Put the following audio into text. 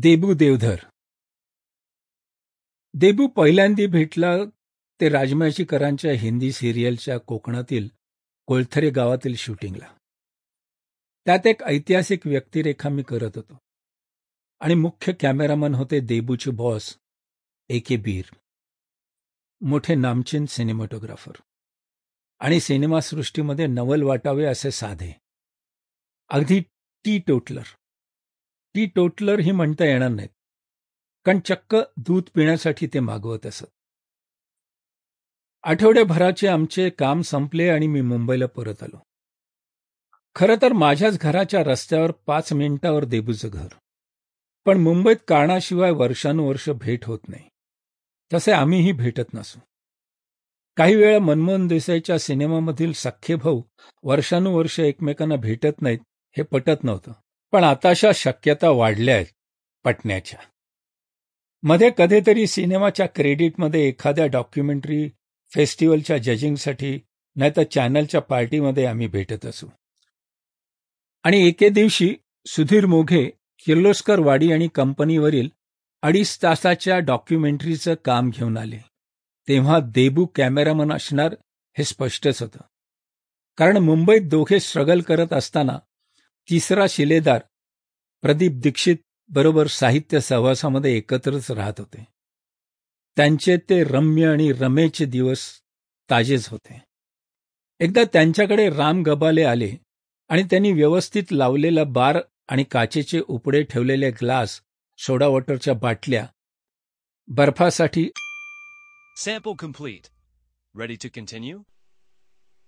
देबू देवधर. देबू पहिल्यांदा भेटला ते राजमाशीकरांच्या हिंदी सिरियलच्या कोकणातील कोळथरे गावातील शूटिंगला. त्यात एक ऐतिहासिक व्यक्तिरेखा मी करत होतो आणि मुख्य कॅमेरामन होते देबूचे बॉस A.K. बीर, मोठे नामचीन सिनेमॅटोग्राफर आणि सिनेमासृष्टीमध्ये नवल वाटावे असे साधे, अगदी टी टोटलर ही म्हणता येणार नाहीत, कारण चक्क दूध पिण्यासाठी ते मागवत असत. आठवड्याभराचे आमचे काम संपले आणि मी मुंबईला परत आलो. खरं तर माझ्याच घराच्या रस्त्यावर 5 मिनिटावर देबूचं घर. पण मुंबईत कारणाशिवाय वर्षानुवर्ष भेट होत नाही. तसे आम्हीही भेटत नसू. काही वेळा मनमोहन देसाईच्या सिनेमामधील सख्खे भाऊ वर्षानुवर्ष एकमेकांना भेटत नाहीत हे पटत नव्हतं. पण आताशा शक्यता वाढल्या आहेत पटण्याच्या. मध्ये कधीतरी सिनेमाच्या क्रेडिटमध्ये एखाद्या डॉक्युमेंटरी फेस्टिवलच्या जजिंगसाठी नाहीतर चॅनलच्या पार्टीमध्ये आम्ही भेटत असू. आणि एके दिवशी सुधीर मोघे किर्लोस्कर वाडी आणि कंपनीवरील 2.5 तासाच्या डॉक्युमेंटरीचं काम घेऊन आले. तेव्हा देबू कॅमेरामन असणार हे स्पष्टच होतं. कारण मुंबईत दोघे स्ट्रगल करत असताना तिसरा शिलेदार प्रदीप दीक्षित बरोबर साहित्य सहवासामध्ये एकत्रच राहत होते. त्यांचे ते रम्य आणि रमेचे दिवस ताजेच होते. एकदा त्यांच्याकडे राम गबाले आले आणि त्यांनी व्यवस्थित लावलेला बार आणि काचेचे उपडे ठेवलेले ग्लास, सोडा वॉटरच्या बाटल्या, बर्फासाठी Sample complete. Ready to continue?